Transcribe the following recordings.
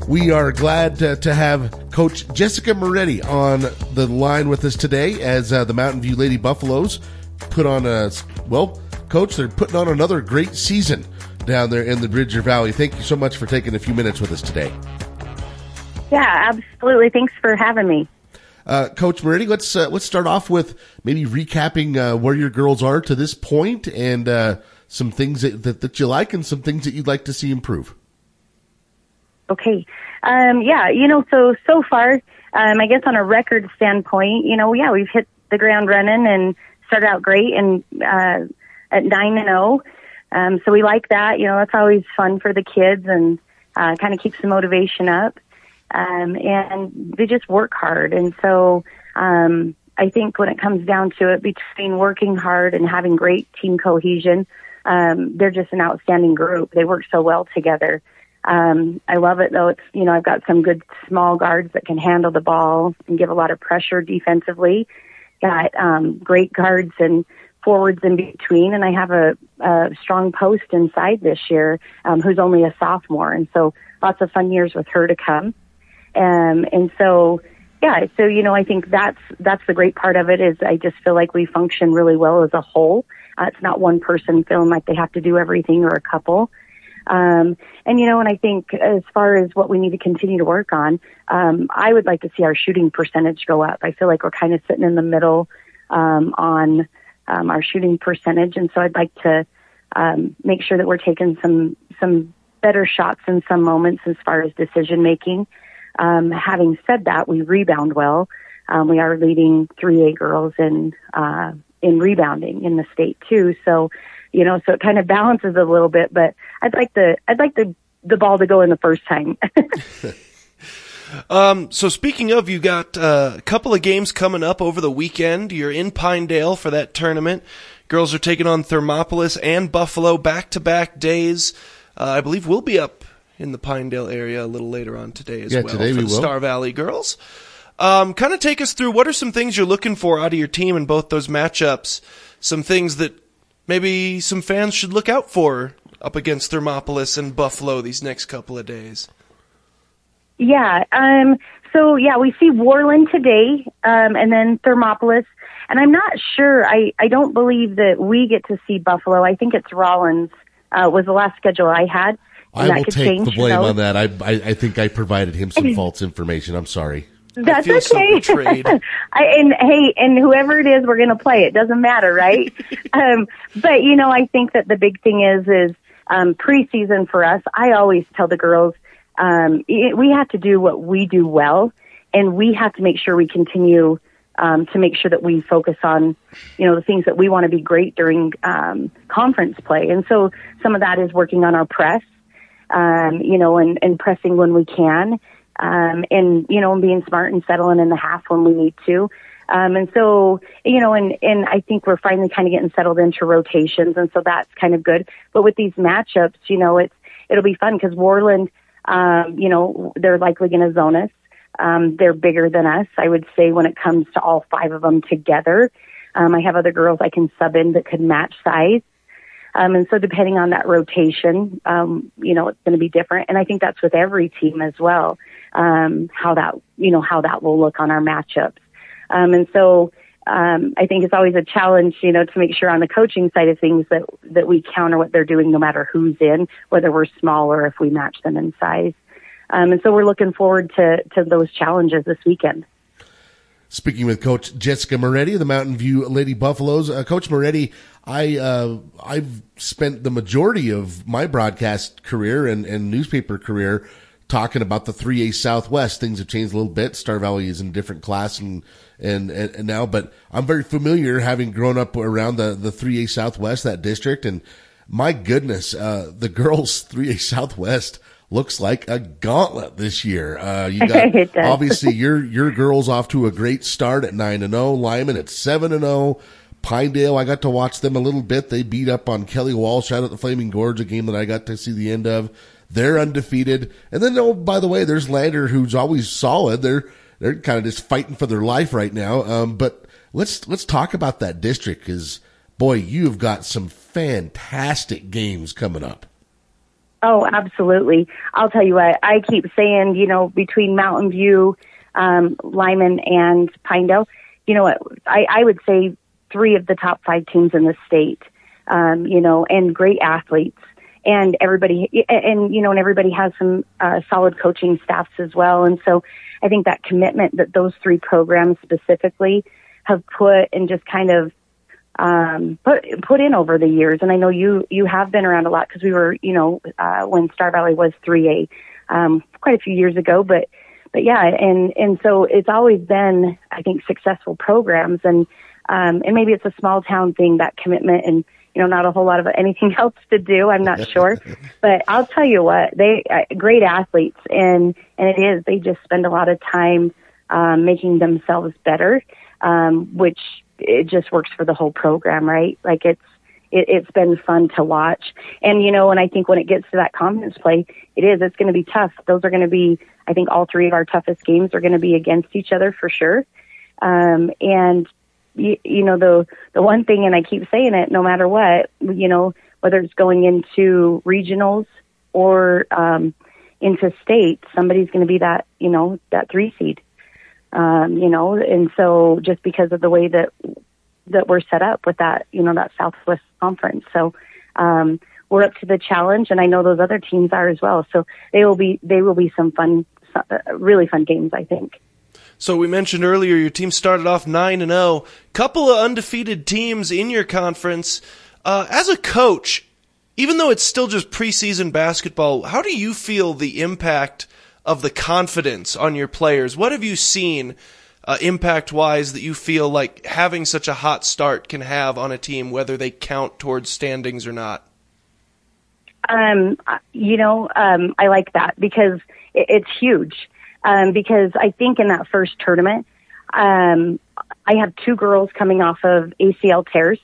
We are glad to have Coach Jessica Moretti on the line with us today as the Mountain View Lady Buffaloes put on Coach, they're putting on another great season down there in the Bridger Valley. Thank you so much for taking a few minutes with us today. Yeah, absolutely. Thanks for having me. Coach Moretti, let's start off with maybe recapping where your girls are to this point and some things that you like and some things that you'd like to see improve. Okay. So far, I guess on a record standpoint, we've hit the ground running and started out great and at 9-0. So we like that. That's always fun for the kids and kind of keeps the motivation up. And they just work hard. And so I think when it comes down to it, between working hard and having great team cohesion, they're just an outstanding group. They work so well together. I love it though. It's, I've got some good small guards that can handle the ball and give a lot of pressure defensively. Got, great guards and forwards in between. And I have a strong post inside this year, who's only a sophomore. And so lots of fun years with her to come. I think that's the great part of it is I just feel like we function really well as a whole. It's not one person feeling like they have to do everything or a couple. And I think as far as what we need to continue to work on, I would like to see our shooting percentage go up. I feel like we're kind of sitting in the middle, on, our shooting percentage. And so I'd like to, make sure that we're taking some better shots in some moments as far as decision making. Having said that, we rebound well. We are leading 3A girls in rebounding in the state too. So, so it kind of balances a little bit, but I'd like the ball to go in the first time. So speaking of, you got a couple of games coming up over the weekend. You're in Pinedale for that tournament. Girls are taking on Thermopolis and Buffalo back-to-back days. I believe we'll be up in the Pinedale area a little later on today as well. Today for we the will. Star Valley girls. Kind of take us through what are some things you're looking for out of your team in both those matchups, some things that maybe some fans should look out for up against Thermopolis and Buffalo these next couple of days. Yeah. We see Worland today, and then Thermopolis. And I'm not sure. I don't believe that we get to see Buffalo. I think it's Rollins, was the last schedule I had. I will take the blame on that. I think I provided him some false information. I'm sorry. That's I feel okay. So betrayed. And whoever it is, we're going to play. It doesn't matter, right? But I think that the big thing is preseason for us. I always tell the girls, we have to do what we do well, and we have to make sure we continue to make sure that we focus on, the things that we want to be great during conference play. And so some of that is working on our press, and pressing when we can. And being smart and settling in the half when we need to. And I think we're finally kind of getting settled into rotations. And so that's kind of good. But with these matchups, it'll be fun because Worland, they're likely going to zone us. They're bigger than us, I would say, when it comes to all five of them together. I have other girls I can sub in that could match size. And so depending on that rotation, it's going to be different. And I think that's with every team as well, how that will look on our matchups. I think it's always a challenge, to make sure on the coaching side of things that we counter what they're doing no matter who's in, whether we're small or if we match them in size. And so we're looking forward to those challenges this weekend. Speaking with Coach Jessica Moretti of the Mountain View Lady Buffaloes. Coach Moretti, I've spent the majority of my broadcast career and newspaper career talking about the 3A Southwest. Things have changed a little bit. Star Valley is in a different class and now, but I'm very familiar having grown up around the 3A Southwest, that district. And my goodness, the girls 3A Southwest looks like a gauntlet this year. You got obviously your girls off to a great start at 9-0. Lyman at 7-0. Pinedale, I got to watch them a little bit. They beat up on Kelly Walsh out at the Flaming Gorge, a game that I got to see the end of. They're undefeated. And then, by the way, there's Lander, who's always solid. They're kind of just fighting for their life right now. But let's talk about that district because, boy, you've got some fantastic games coming up. Oh, absolutely. I'll tell you what, I keep saying, between Mountain View, Lyman, and Pinedale, I would say 3 of the top 5 teams in the state, and great athletes. And everybody, and everybody has some solid coaching staffs as well. And so I think that commitment that those 3 programs specifically have put and just kind of put in over the years. And I know you have been around a lot because we were, when Star Valley was 3A, quite a few years ago, but yeah. And so it's always been, I think, successful programs, and maybe it's a small town thing, that commitment, and, not a whole lot of anything else to do. I'm not sure, but I'll tell you what, they great athletes, and they just spend a lot of time, making themselves better, which it just works for the whole program, right? Like it's been fun to watch. And, and I think when it gets to that conference play, it's going to be tough. Those are going to be, I think all 3 of our toughest games are going to be against each other for sure. And the one thing, and I keep saying it, no matter what, whether it's going into regionals or, into state, somebody's going to be that, that 3 seed. And so just because of the way that we're set up with that, that Southwest Conference. So, we're up to the challenge, and I know those other teams are as well. So they will be some fun, really fun games, I think. So we mentioned earlier your team started off 9-0, couple of undefeated teams in your conference. As a coach, even though it's still just preseason basketball, how do you feel the impact of the confidence on your players? What have you seen impact-wise that you feel like having such a hot start can have on a team, whether they count towards standings or not? I like that because it's huge. Because I think in that first tournament, I have 2 girls coming off of ACL tears.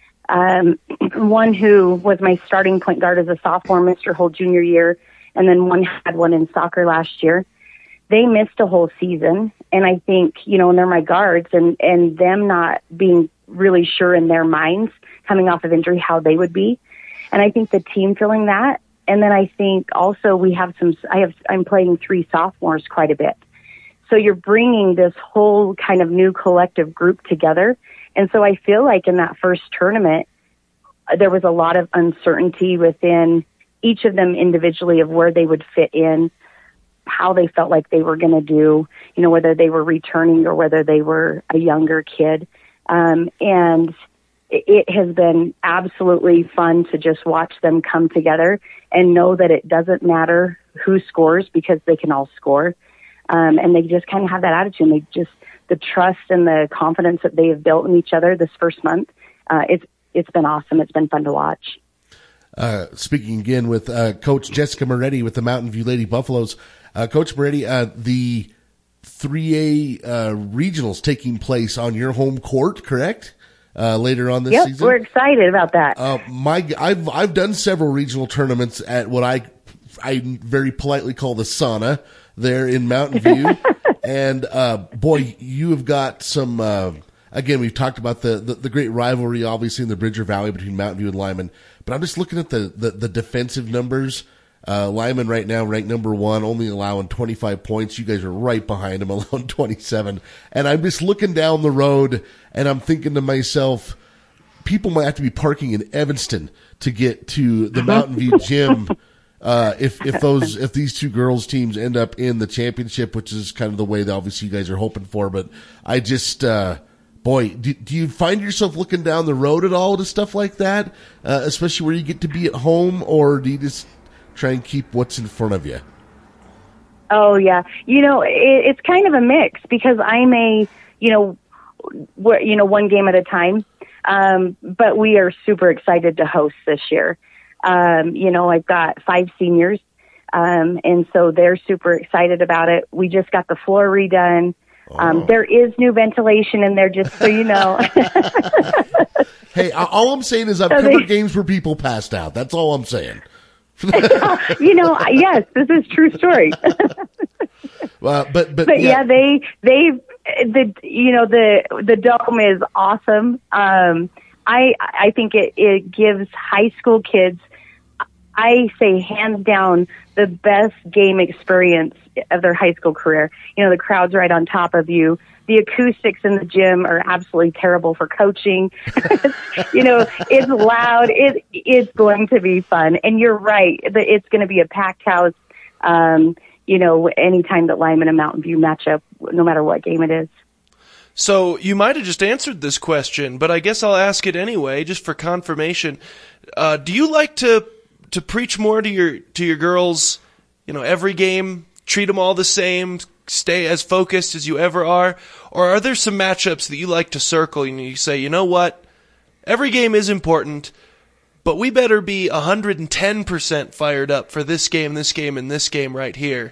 One who was my starting point guard as a sophomore, missed her whole junior year, and then one had one in soccer last year. They missed a whole season, and I think, and they're my guards, and them not being really sure in their minds coming off of injury how they would be. And I think the team feeling that. And then I think also I'm playing 3 sophomores quite a bit. So you're bringing this whole kind of new collective group together. And so I feel like in that first tournament, there was a lot of uncertainty within each of them individually of where they would fit in, how they felt like they were going to do, whether they were returning or whether they were a younger kid. And it has been absolutely fun to just watch them come together and know that it doesn't matter who scores because they can all score. And they just kind of have that attitude. The trust and the confidence that they have built in each other this first month. It's been awesome. It's been fun to watch. Speaking again with Coach Jessica Moretti with the Mountain View Lady Buffaloes. Coach Moretti, the 3A regionals taking place on your home court, correct? Later on this season. Yep, we're excited about that. I've done several regional tournaments at what I very politely call the sauna there in Mountain View. And, boy, you have got some, again, we've talked about the great rivalry, obviously, in the Bridger Valley between Mountain View and Lyman. But I'm just looking at the defensive numbers. Lyman right now ranked number 1, only allowing 25 points. You guys are right behind him, allowing 27. And I'm just looking down the road and I'm thinking to myself, people might have to be parking in Evanston to get to the Mountain View gym. If these 2 girls teams end up in the championship, which is kind of the way that obviously you guys are hoping for. But I just, boy, do you find yourself looking down the road at all to stuff like that? Especially where you get to be at home, or do you just try and keep what's in front of you? Oh yeah. It's kind of a mix because I may, one game at a time. But we are super excited to host this year. I've got 5 seniors. And so they're super excited about it. We just got the floor redone. There is new ventilation in there, just so you know. Hey, all I'm saying is I've covered games where people passed out. That's all I'm saying. Yes, this is true story. But yeah, the dome is awesome. I think it gives high school kids I say hands down the best game experience of their high school career. You know, the crowd's right on top of you. The acoustics in the gym are absolutely terrible for coaching. You know, it's loud. It's going to be fun. And you're right. It's going to be a packed house. You know, anytime that Lyman and Mountain View match up, no matter what game it is. So you might have just answered this question, but I guess I'll ask it anyway, just for confirmation. Do you like to preach more to your girls, you know, every game, treat them all the same, stay as focused as you ever are? Or are there some matchups that you like to circle and you say, you know what, every game is important, but we better be 110% fired up for this game, and this game right here?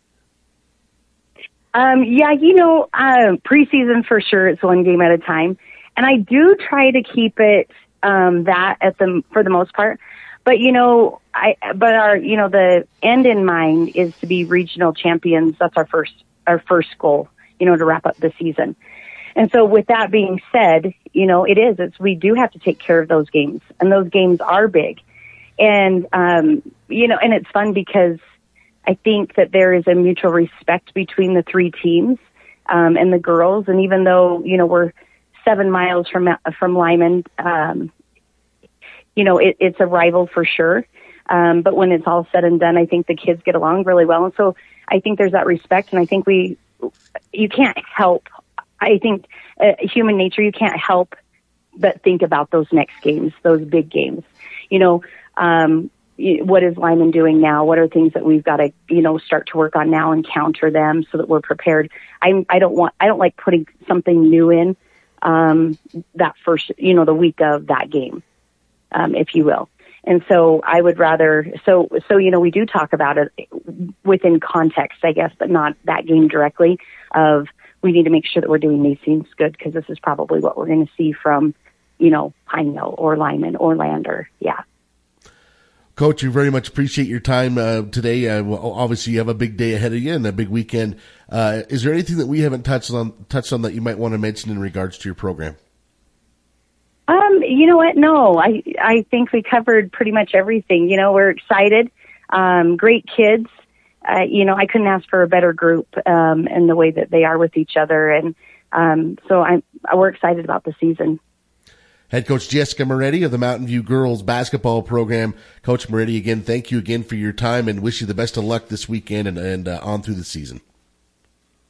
Yeah, you know, preseason for sure, it's one game at a time. And I do try to keep it for the most part. But you know, the end in mind is to be regional champions. That's our first goal, you know, to wrap up the season. And so with that being said, you know, we do have to take care of those games, and those games are big. And, you know, and it's fun because I think that there is a mutual respect between the three teams, and the girls. And even though, you know, we're 7 miles from Lyman, you know, it's a rival for sure. But when it's all said and done, I think the kids get along really well. And so I think there's that respect. And I think you can't help, I think human nature, you can't help but think about those next games, those big games. You know, what is Lyman doing now? What are things that we've got to, you know, start to work on now and counter them so that we're prepared? I don't like putting something new in, that first, you know, the week of that game, if you will. And so I would rather, so, you know, we do talk about it within context, I guess, but not that game directly of, we need to make sure that we're doing these things good, because this is probably what we're going to see from, you know, Pineville or Lyman or Lander. Yeah. Coach, we very much appreciate your time today. Obviously, you have a big day ahead of you and a big weekend. Is there anything that we haven't touched on that you might want to mention in regards to your program? You know what? No, I think we covered pretty much everything. You know, we're excited. Great kids. You know, I couldn't ask for a better group, in the way that they are with each other. And, so we're excited about the season. Head coach Jessica Moretti of the Mountain View girls basketball program. Coach Moretti, again, thank you again for your time, and wish you the best of luck this weekend and on through the season.